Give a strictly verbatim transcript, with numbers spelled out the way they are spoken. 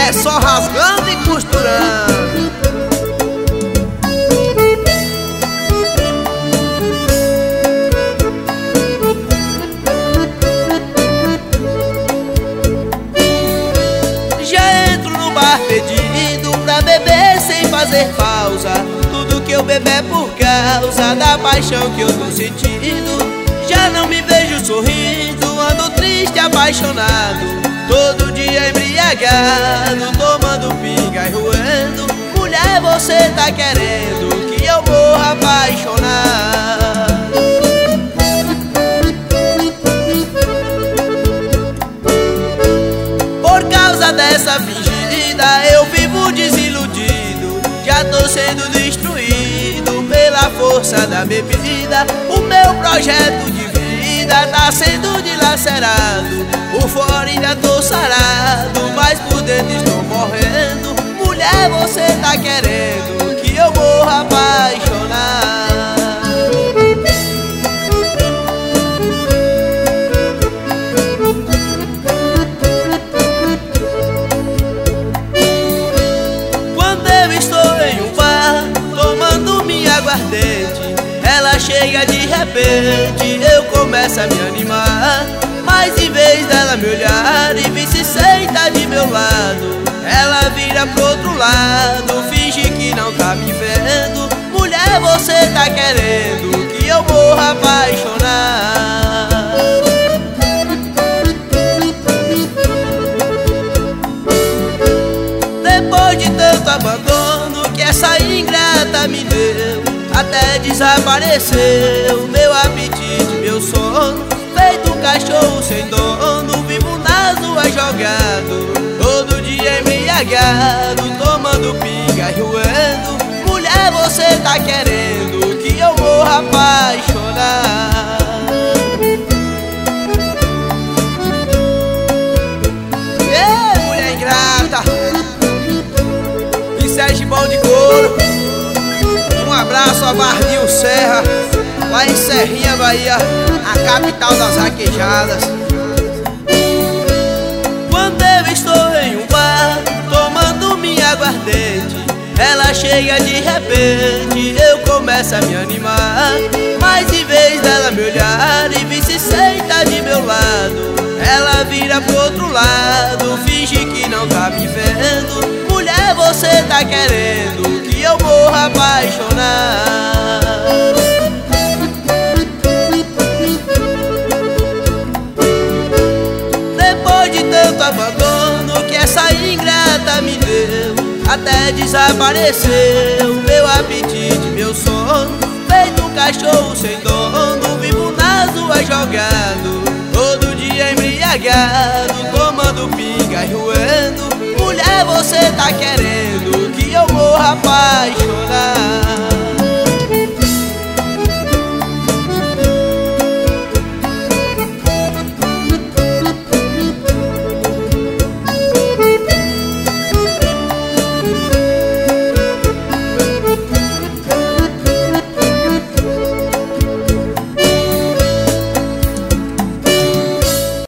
é só rasgando e costurando. Já entro no bar pedindo pra beber sem fazer pausa. Tudo que eu bebo é por causa da paixão que eu tô sentindo. Já não me vejo sorrindo, ando triste, apaixonado. Todo dia embriagado, tomando pinga e roendo. Mulher, você tá querendo que eu morra apaixonado. Por causa dessa fingida eu vivo desiludido. Já tô sendo destruído pela força da bebida. O meu projeto de vida tá sendo dilacerado. Por fora ainda tô sarado, mas por dentro estou morrendo. Mulher, você tá querendo que eu morra apaixonado. Quando eu estou em um bar, tomando minha aguardente, ela chega de repente, eu começo a me animar. Mas em vez dela me olhar e vir se sentar de meu lado, ela vira pro outro lado, finge que não tá me vendo. Mulher, você tá querendo que eu morra apaixonado. Depois de tanto abandono que essa ingrata me deu, até desapareceu meu apetite, meu sono. Feito um cachorro sem dono, vivo nas ruas jogado. Todo dia embriagado, tomando pinga e roendo. Mulher, você tá querendo que eu morra apaixonado. Ei, mulher ingrata, e Sérgio Bom de Couro. Um abraço a Bardinho Serra, lá em Serrinha, Bahia, a capital das raquejadas. Quando eu estou em um bar, tomando minha aguardente, ela chega de repente, eu começo a me animar. Mas em vez dela me olhar e vir se sentar de meu lado, ela vira pro outro lado, finge que não tá me vendo. Mulher, você tá querendo que eu morra apaixonado. Depois de tanto abandono que essa ingrata me deu, até desapareceu meu apetite, meu sono. Feito um cachorro sem dono, vivo nas ruas jogado. Todo dia embriagado, tomando pinga e roendo. Mulher, você tá querendo que eu morra apaixonado.